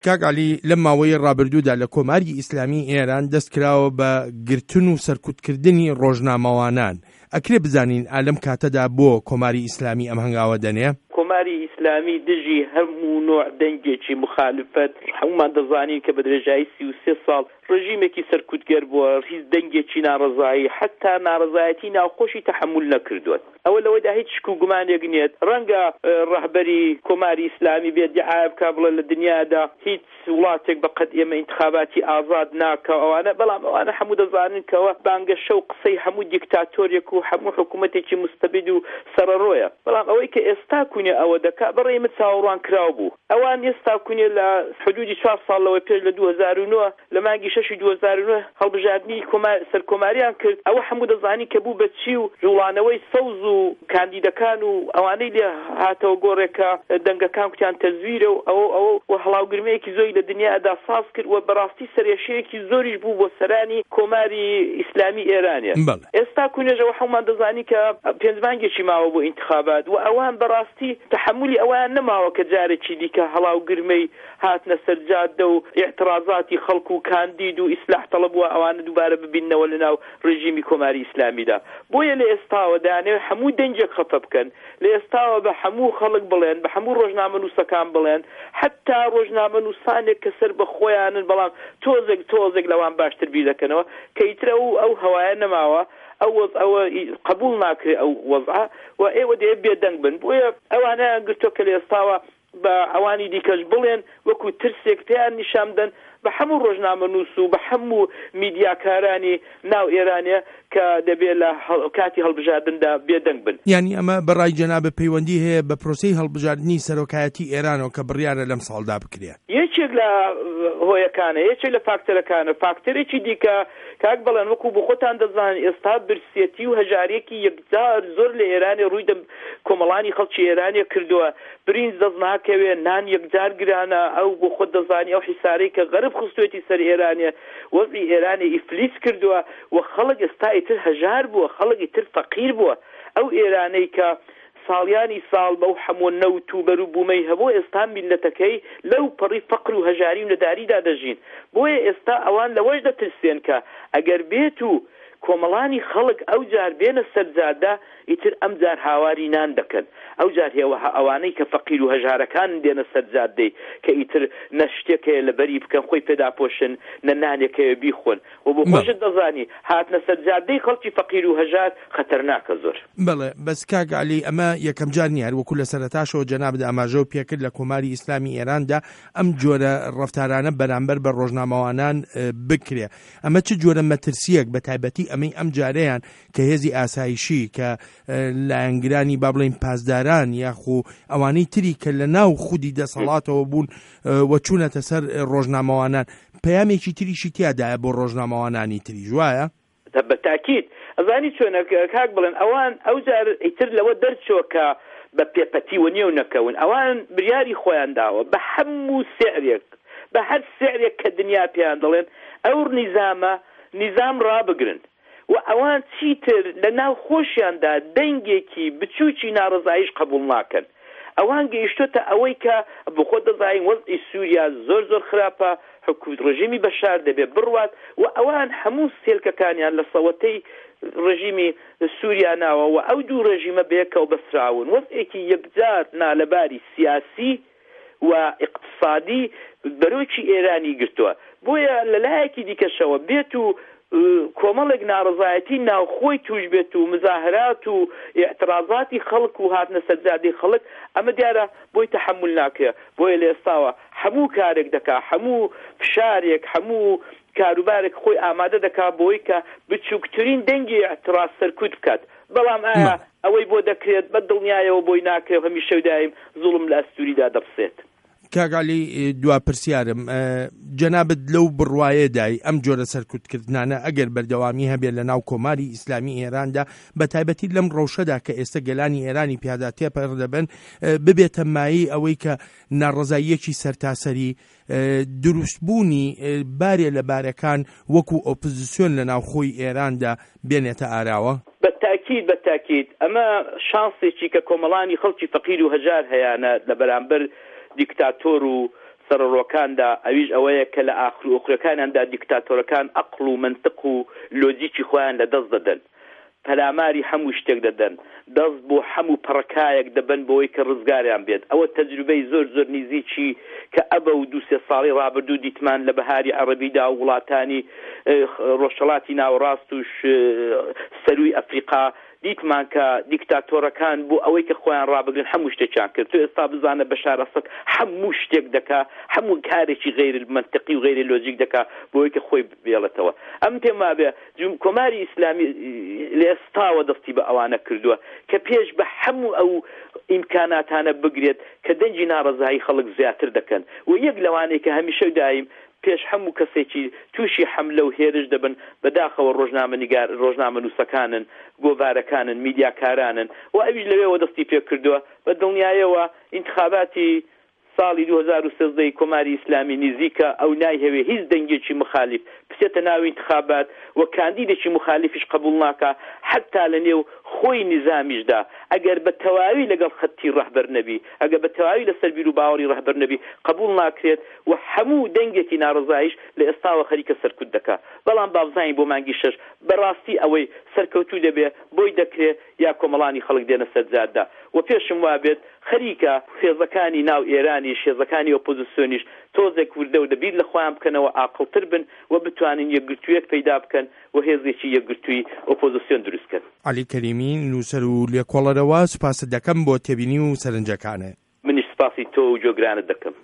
کاک عەلی لەم ماوەی ڕابردوودا لە کۆماری ئیسلامی ئێران دەستکراوە بە گرتن و سەرکوتکردنی ڕۆژنامەوانان. ئەکرێ بزانین ئالەم کاتەدا بۆ کۆماری ئیسلامی ئەم هەنگاوە دەنێ؟ کۆماری ئیسلامی دژی هەموو نوع دەنگێکی مخالفەت هەمومان دەزانین کە بە درێژایی 33 ساڵ ڕژیمێکی سەرکوتگەر بووە، هیچ دەنگێکی ناڕەزایی حتا ناڕەزایەتی ناوخۆشی تەحمل نەکردووە. ئەوە لەوەیدا هیچ شک و گومانێک نیێت. ڕەنگە ڕەهبەری کۆماری ئیسلامی بێت دیعاە بکا بڵێ لە دنیادا هیچ وڵاتێک بەقەد ئێمە ئینتخاباتی ئازاد ناکە ئەوانە، بەڵام ئەوانە هەموو دەزانن کەەوە بانگەشە و قسەی هەموو دیکتاتۆرێک و هەموو حکوومەتێکی مستەبید و سەرەڕۆیە. بەڵام ئەوەی کە ئێستا کونێ ئەوە دەکا بەڕێ من چاوەڕوان کراو بوو. ئەوان ئێستا کونێ لە حدودی 4 ساڵەوەی پێش لە 2009 لە مانگی 6 2009 هەڵبژاردننی سەرکۆماریان کرد. ئەوە هەموو دەزانی کە بوو بەچی و ژوڵانەوەی سەوز و کاندیدەکان و ئەوانەی لێ هاتەوە گۆڕێکە دەنگەکان کوتیان تەزویرە و ئەوە هەڵاوگرمەیەکی زۆری لە دنیادا ساز کرد و بەڕاستی سەرێشەیەکی زۆریش بوو بۆ سەرانی کۆماری ئیسلامی ئێرانە. ئێستا کونێژەوە هەمومان دەزانی کە پێنجمانگێکی ماوە بۆ ئینتخابات و ئەوان بەڕاستی تەحملی ئەوان نەماوە کە جارێکی دیکە هەڵاوگرمەی هاتنە سەرجادە و ئێعترازاتی خەڵکو و کاندید و ئیسلاح تەڵەب بووە ئەوانە دووبارە ببیننەوە لەناو ڕژیمی کۆماری ئیسلامیدا. بۆیە لە ئێستاوە دانێ هەموو دەنجێک خەفە بکەن، لە ئێستاوە بە هەموو خەڵک بڵێن، بە هەموو ڕۆژنامەنووسەکان بڵێن، حتا ڕۆژنامەنووسانێک کە سەر بە خۆیانن بەڵام تۆزێک لەوان باشتر بیر دەکەنەوە کە ئیترە ئەو هەوایە نەماوە ئەوە قبول ناکرێ ئەو وەزعە و ئێوە دێ بێدەنگ بن. بۆیە ئەوانە گرتۆ کە لە ئێستاوە بە ئەوانی دیکەش بڵێن وەکو ترسێک پێیان نیشاندن بە هەموو ڕۆژنامەنووس و بە هەموو میدیاکارانی ناو ئێرانە کە دەبێت لە کاتی هەڵبژاردندا بێدەنگ بن. یعنی ئەمە بەڕای جەناب پەیوەندی هەیە بە پرۆسەی هەڵبژاردننی سەرۆکایەتی ئێرانەوە کە بڕیارە لەم ساڵدا بکرێت. یەکێک لە هۆیەکانە، یەکێک لە فاکتەرەکانە، فاکتەرێکی دیکە کاک بەڵێن وەکو بۆ خۆتان دەزانن ئێستا برسێتی و هەژارێکی یەکجار زۆر لە ئێرانی ڕووی کۆمەڵانی خەڵکی ئێرانە کردووە. برینج دەست ناکەوێ، نان یەکجار گرانە، ئەو بۆ خۆت دەزانی ئەو حیسارەی کە غەرب خستوێتی سەر ئێرانە وەزعی ئێرانی ئیفلیس کردووە و خەڵک ئێستا ئیتر هەژار بووە، خەڵک ئیتر فەقیر بووە. ئەو ئێرانەی کە ساڵیانی ساڵ بەو هەموو نەوت و بەروبوومەی هەبوو ئێستا میلەتەکەی لەو پەڕی فەقر و هەژاری و نەداریدا دەژین. بۆیە ئێستا ئەوان لەوەش دەترسێن کە ئەگەر بێت و کۆمەڵانی خەڵک ئەو جار بێنە سەرجادە ئیتر ئەم جار هاواری نان دەکەن. ئەو جار هێوە ئەوانەی کە فەقیر و هەژارەکان دێنە سەرجادەی کە ئیتر نە شتێکەیە لەبەری بکەن خۆی پێداپۆشن، نە نانێکەیە بیخۆن و بۆ خۆشت دەزانی هاتنە سەرجادەی خەڵکی فەقیر و هەژار خەتەرناکە زۆر. بەڵێ بەس کاک عەلی ئەمە یەکەم جار نیە، وەکو لە سەرەتاشەوە جەنابدا ئاماژە و پێکرد لە کۆماری ئیسلامی ئێراندا ئەم جۆرە ڕەفتارانە بەرامبەر بە ڕۆژنامەوانان بکرێ. ئەمە چ جۆرە مەترسیەک بە تایبەتی ئەمەی ئەم جارەیان کە هێزی ئاسایشی کە لایەنگرانی با بڵێن پاسداران یاخو ئەوانەی تری کە لە ناو خودی دەسەڵاتەوە بوون و چوونەتە سەر ڕۆژنامەوانان پەیامێکی تریشی تیادایە بۆ ڕۆژنامەوانانی تری جوایە؟ بەتاکید ئەزانی چۆنە کاک بڵێن ئەوان ئەو جار ئیتر لەوە دەرچۆ کە بە پێپەتی و نێو نەکەون، ئەوان بریاری خۆیان داوە بە هەموو سێعرێک، بە هەر سێعرێک کە دنیا پێیان دەڵێن ئەو نیزام ڕابگرن و ئەوان چیتر لە ناو خۆشیاندا دەنگێکی بچووکی ناڕزاییش قبول ناکەن. ئەوان گەیشتۆتە ئەوەی کە بۆ خۆ دەزانین وەزعی سووریا زۆر خراپە، ڕژیمی بەشار دەبێت بڕوات و ئەوان هەموو سێلکەکانیان لە سەوەتەی ڕژیمی سووریا ناوە و ئەو دوو ڕژیمە بەیەکەوە بەسراون. وەزعێکی یەکجار نالەباری سیاسی و اقتصادی بەرۆکی ئێرانی گرتووە. بۆیە لەلایەکی دیکەشەوە بێت و کۆمەڵێک ناڕزایەتی ناوخۆی توش بێت و مزاهرات و ئێعترازاتی خەڵک و هاتنە سەرجادەی خەڵک ئەمە دیارە بۆی تەحمل ناکرێ. بۆیە لە ئێستاوە هەموو کارێک دەکا، هەموو فشارێک، هەموو کاروبارێک خۆی ئامادە دەکا بۆی کە بچووکترین دەنگی ئێعتراز سەرکوت بکات. بەڵام ئایا ئەوەی بۆ دەکرێت بە دڵنیایەوە بۆی ناکرێت هەمیشە دایم زوڵم لە ئەستوریدا دەبسێت. کاک عەلی دوا پرسیارم جەنابەت لەو بڕوایەدای ئەم جۆرە سەرکوتکردنانە ئەگەر بەردەوامی هەبێت لە ناو کۆماری ئیسلامی ئێراندا بە تایبەتی لەم ڕەوشەدا کە ئێستا گەلانی ئێرانی پیادا تێپەڕ دەبن ببێتە مایی ئەوەی کە ناڕەزاییەکی سەرتاسەری دروستبوونی بارێ لە بارەکان وەکو ئۆپۆزیسیۆن لە ناوخۆی ئێراندا بێنێتە ئاراوە؟ بەتاکید ئەمە شانسێکی کە کۆمەڵانی خەڵکی فەقیر و هەژار هەیەە لە بەرامبەر دیکتاتۆر و سەرڕۆکاندا ئەویش ئەوەیە کە لە ئاخر و ئوخرەکانیاندا دیکتاتۆرەکان عەقڵ و منطق و لۆجیکی خۆیان لەدەست دەدەن، پەلاماری هەموو شتێک دەدەن، دەست بۆ هەموو پڕکایەک دەبن بۆی کە ڕزگاریان بێت. ئەوە تەجروبەی زۆر زۆر نزیکی کە ئەبە و 2-3 ساڵی ڕابردوو دیتمان لە بەهاری عەرەبیدا و وڵاتانی ڕۆژهەڵاتی ناوەڕاست و سەروی ئەفریقا دیتمان کە دیکتاتۆرەکان بۆ ئەوەی کە خۆیان ڕابگرن هەموو شتێکیان کرد. تۆ ئێستا بزانە بەشار ئەسەد هەموو شتێک دەکا، هەموو کارێکی غیر منطقی و غیر لۆجیک دەکا بۆی کە خۆی بێڵێتەوە. ئەم پێم وابێ کۆماری ئیسلامی لە ئێستاوە دەستی بە ئەوانە کردووە کە پێش بە هەموو ئەو ئیمکاناتانە بگرێت کە دەنجی ناڕەزایی خەڵک زیاتر دەکەن و یەک لەوانەیە کە هەمیشە دایم پێش هەموو کەسێکی تووشی حملە و هێرش دەبن بەداخەوە ڕۆژنامە نووسەکانن، گۆڤارەکانن، میدیاکارانن و ئەویش لەوێەوە دەستی پێ کردووە. بە دڵنیایەوە ئینتخاباتی ساڵی 2013 کۆماری ئیسلامی نزیکە ئەو نایهەوێ هیچ دەنگێکی مخالف بچێتە ناو ئینتخابات و کاندیدێکی مخالفیش قبول ناکە، حتا لە نێو خۆی نظامیشدا ئەگەر بە تەواوی لەگەڵ خەتی ڕەهبەر نەبی، ئەگەر بە تەواوی لەسەر بیر و باوەڕی ڕەهبەر نەبی قبول ناکرێت و هەموو دەنگێکی ناڕزاییش لە ئێستاوە خەریکە سەرکوت دەکات. بەڵام بابزانین بۆ مانگی 6 بەڕاستی ئەوەی سەرکەوتوو دەبێت بۆی دەکرێت یا کۆمەڵانی خەڵک دێنە سەرجاددا و پێشم وابێت خەریکە خێزەکانی ناو ئێرانی شێزەکانی ئۆپۆزیسیۆنیش تۆزێک وردە و دەبیر لە خۆیان بکەنەوە ئاقڵتر بن و بتوانین یەکگرتوویەک پەیدا بکەن و هێزێکی یەکگرتووی ئۆپۆزیسیۆن دروستکەن. عەلی کەریمی نووسەر و لێکۆڵەرەوە سوپاس دەکەم بۆ تێبینی و سەرنجەکانە. منیش سپاسی تۆ و جۆگرانت دەکەم.